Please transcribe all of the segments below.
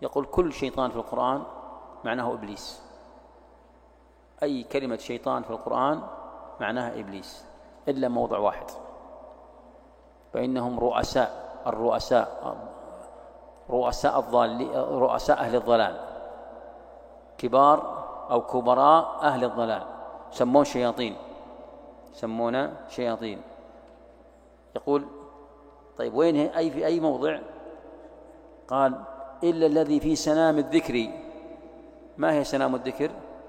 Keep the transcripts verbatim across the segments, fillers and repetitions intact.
يقول كل شيطان في القرآن معناه إبليس، أي كلمة شيطان في القرآن معناها إبليس إلا موضع واحد، فإنهم رؤساء الرؤساء رؤساء الضال رؤساء أهل الضلال، كبار أو كبراء أهل الضلال سمون شياطين سمونا شياطين. يقول طيب وين أي في أي موضع؟ قال إلا الذي في سنام الذكر. ما هي سنام الذكر؟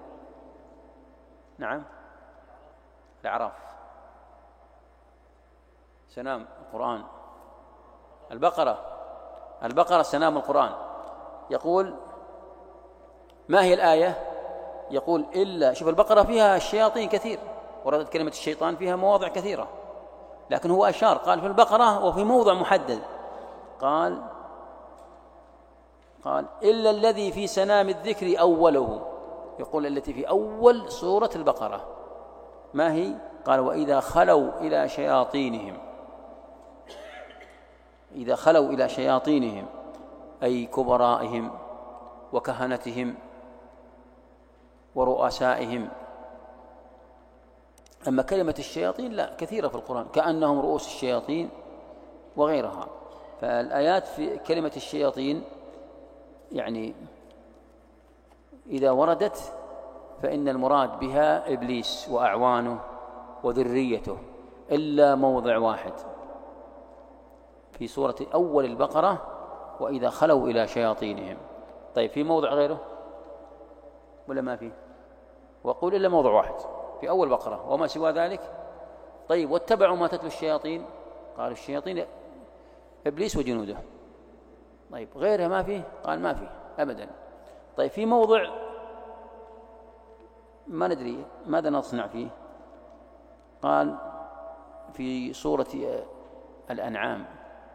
نعم الأعراف. سنام القرآن البقرة البقرة سنام القرآن. يقول ما هي الآية؟ يقول إلا شوف البقرة فيها الشياطين كثير، وردت كلمة الشيطان فيها مواضع كثيرة، لكن هو أشار قال في البقرة وفي موضع محدد، قال قال إلا الذي في سنام الذكر أوله. يقول التي في أول سورة البقرة ما هي؟ قال وإذا خلوا إلى شياطينهم. إذا خلوا إلى شياطينهم أي كبرائهم وكهنتهم ورؤسائهم. أما كلمة الشياطين لا كثيرة في القرآن، كأنهم رؤوس الشياطين وغيرها. فالآيات في كلمة الشياطين يعني إذا وردت فإن المراد بها إبليس وأعوانه وذريته، إلا موضع واحد في سورة أول البقرة وإذا خلوا إلى شياطينهم. طيب في موضع غيره ولا ما فيه؟ وقول إلا موضع واحد في أول بقرة وما سوى ذلك. طيب واتبعوا ما تتلو الشياطين، قالوا الشياطين إبليس وجنوده. طيب غيرها ما فيه؟ قال ما فيه أبدا. طيب في موضع ما ندري ماذا نصنع فيه، قال في سورة الأنعام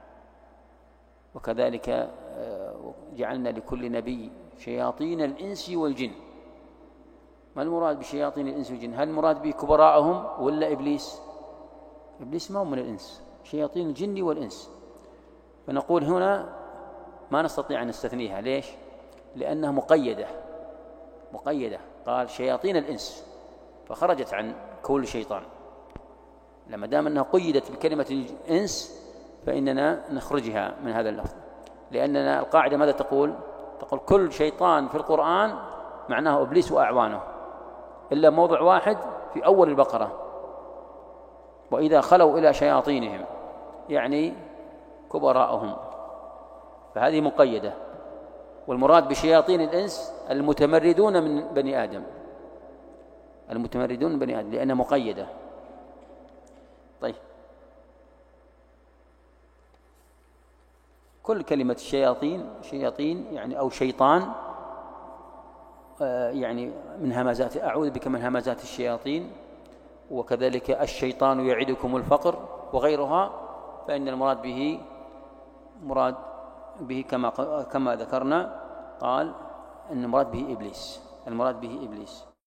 وكذلك جعلنا لكل نبي شياطين الإنس والجن. ما المراد بشياطين الإنس والجن؟ هل المراد به كبراءهم ولا إبليس؟ إبليس ما هو من الإنس، شياطين الجن والإنس. فنقول هنا ما نستطيع أن نستثنيها. ليش؟ لأنها مقيدة مقيدة قال شياطين الإنس فخرجت عن كل شيطان. لما دام أنها قيدت بكلمة الإنس فإننا نخرجها من هذا اللفظ، لأننا القاعدة ماذا تقول؟ تقول كل شيطان في القرآن معناه إبليس وأعوانه، إلا موضع واحد في أول البقرة وإذا خلوا إلى شياطينهم يعني كبراءهم، فهذه مقيدة. والمراد بشياطين الإنس المتمردون من بني آدم المتمردون من بني آدم لأنها مقيدة. طيب كل كلمة الشياطين شياطين يعني أو شيطان يعني من همزات أعوذ بك من همزات الشياطين، وكذلك الشيطان يعدكم الفقر وغيرها، فإن المراد به مراد به كما كما ذكرنا قال أن المراد به إبليس المراد به إبليس